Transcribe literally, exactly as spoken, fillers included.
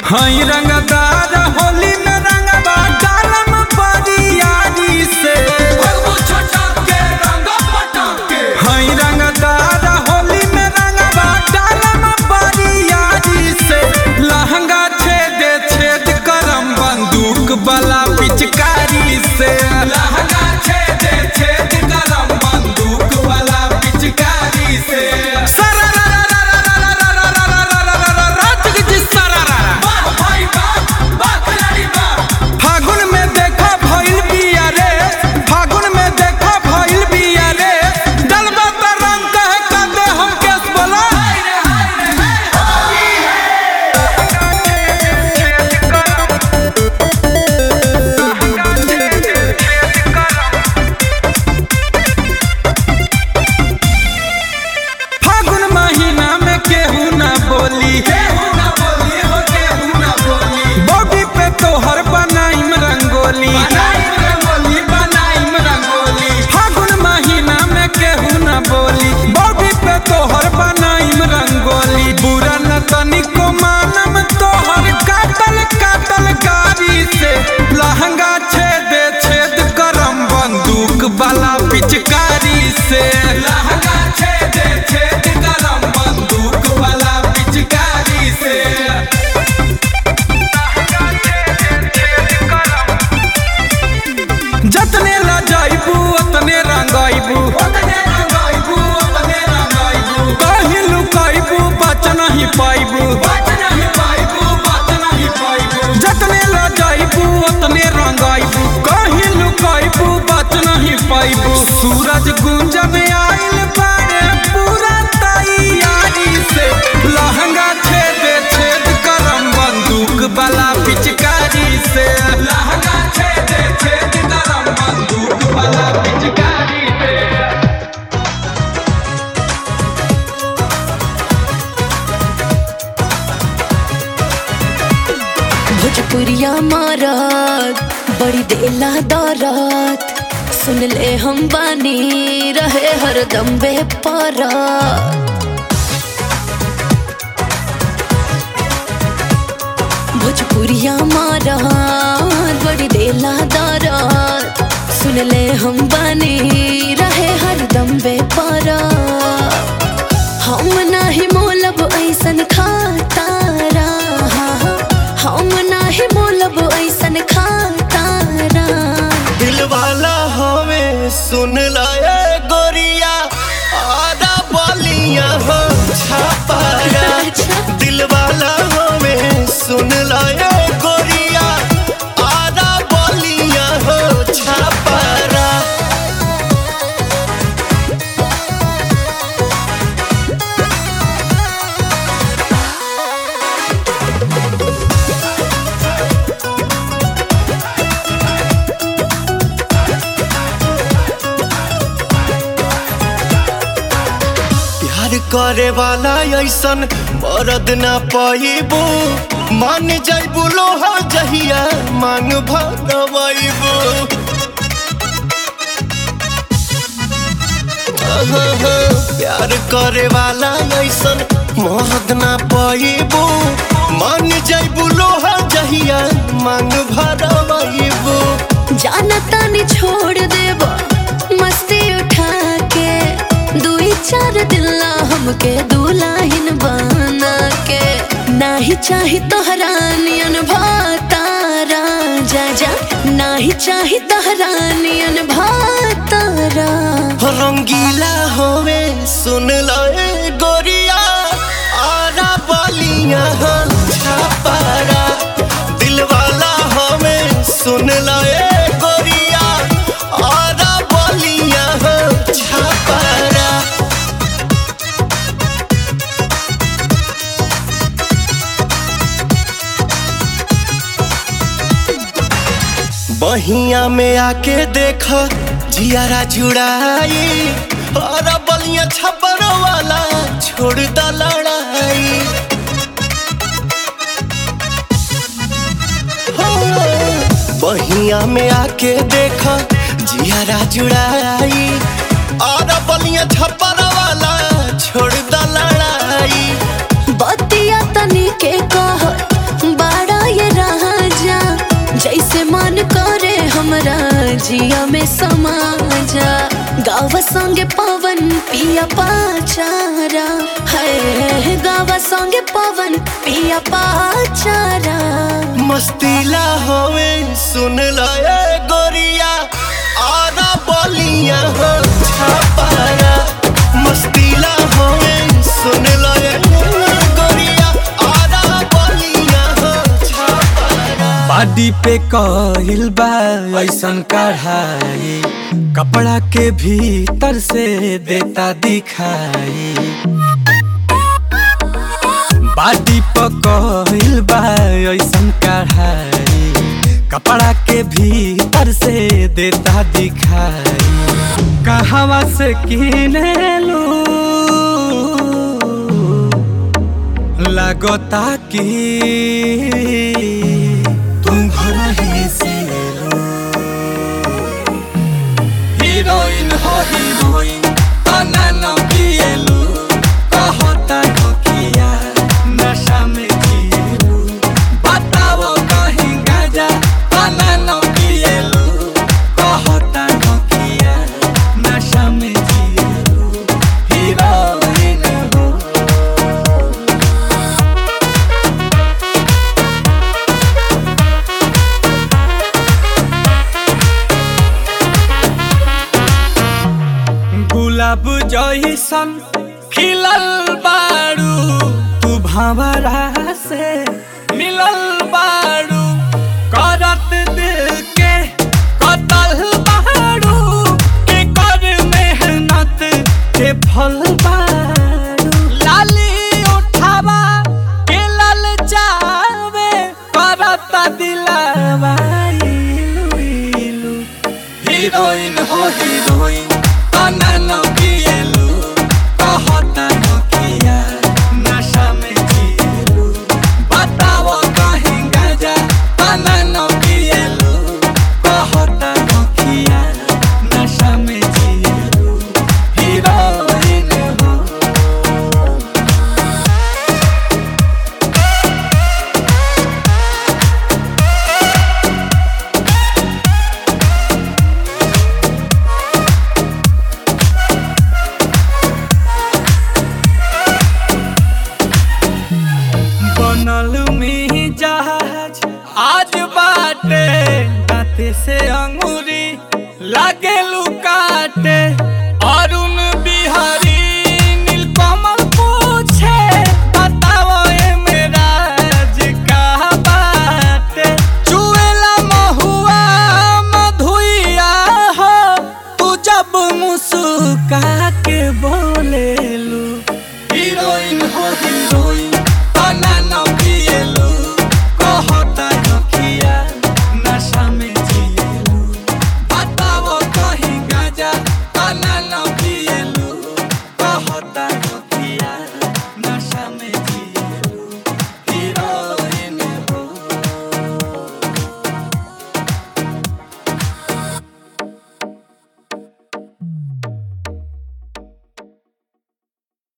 हई रंगदार होली में रंगवा डालम बरियारी से हई रंगदार होली में रंगवा डालम बरियारी से लहंगा छेद छेद करम बंदूक वाला पिचकारी से लहंगा छेद छेद करम बंदूक वाला पिचकारी से बॉडी पे तोहर बनाइम रंगोली बनाइम रंगोली फागुन महीना में केहू न बोली बॉडी पे तोहर बनाइम रंगोली बुरा न तनिको मानम तोहर काटल काटल गाड़ी से लहंगा छेद छेद करम बंदूक वाला पिचकारी से लहंगा छेद छेद करम बंदूक वाला पिचकारी से जतने ला जाइबू उतने रंगाइबू कहीं लुकाइबू बच नहीं पाइबू जतने ला जाइबू उतने रंगाइबू कहीं लुकाइबू बच नहीं पाइबू सूरज गुंज में आइल बारे पूरा तैयारी से लहंगा छेद छेद करम बंदूक वाला पिचकारी से लहंगा छेद छेद करम बंदूक वाला पिचकारी से भोजपुरिया मारत बड़ी देला दौरत सुन ले हम बानी रहे हरदम बेपरत भोजपुरिया मारत बड़ी देला दौरत सुन ले हम बानी रहे हरदम बेपरत हम नाही मोलब ऐसन खातारा हम नाही मोलब ऐसन खातारा दिल वाला हमें सुन लाए गोरिया आधा बोलिया हो छापारा दिल वाला हमें सुन लाए गोरिया आधा बोलिया हो छापारा करे वाला ऐसन मरद ना पाइबू मान जाइबू लोहा जहिया मांग भरवाइबू प्यार करे वाला ऐसन मरद ना पाइबू मान जाइबू लोहा जहिया मांग भरवाइबू जाना तानी छोड़ देबो मस्ती उठा के दुई चार दिल्ला हमके दुल्हन बना के नाही चाही तोहरा नियन भातारा जा जा नाही चाही तोहरा नियन भातारा रंगीला होवे सुन लाए गोरिया आरा बालिया छापारा दिल वाला हमें सुन लाए गोरिया आरा बालिया छापारा बहिया में आके देखा जियारा जुड़ाई और बलिया छप्पर वाला छोड़ द लड़ाई बहिया में आके देखा जियारा जुड़ाई और बलिया छप्पर वाला छोड़ द लड़ाई बतिया तनी के कह बार जिया में समा जा। गावा संगे पवन पिया पाचारा है, गावा संगे पवन पिया पाचारा। मस्तीला होवे सुन लाए गोरिया आना बोलिया हो छापारा। मस्तीला होवे सुन लाए गोरिया आना बोलिया हो छापारा। बाडी पे कहिल बा ऐसन कढ़ाई, कपड़ा के भीतर से देता दिखाई। बाडी पे कहिल बा ऐसन कढ़ाई, कपड़ा के भीतर से देता दिखाई। कहवा से किने लू लगता कि तुम घर ही से लो। हीरोइन हो हीरोइन तना न पिएलू, कहता हो किया नशा में जिएलू। बताओ कहीं गाजा तना न पिएलू, कहता हो किया नशा में जिएलू। हीरोइन हो गुलाब जइसन खिलल बारू, तू भंवरा से मिलल बारू। करत दिल के कतल बारू, के कर मेहनत के फल बारू। लाली उठावा के लल जावे, करत दिलावा इलू इलू। हीरोइन हो हीरोइन तना न पिएलू, कहता हो किया नशा में जिएलू। बताओ कहीं गाजा तना न पिएलू, कहता हो किया नशा में जिएलू। हीरोइन हो बनल में जहाज आज बाटे, दांते से अंगूरी लागे लुकाटे। अरुण बिहारी नीलकमल पूछे, बताओ ए मेरा का बाटे। चुएला महुआ मधुइया हो, तू जब मुस्का के बोलेलू।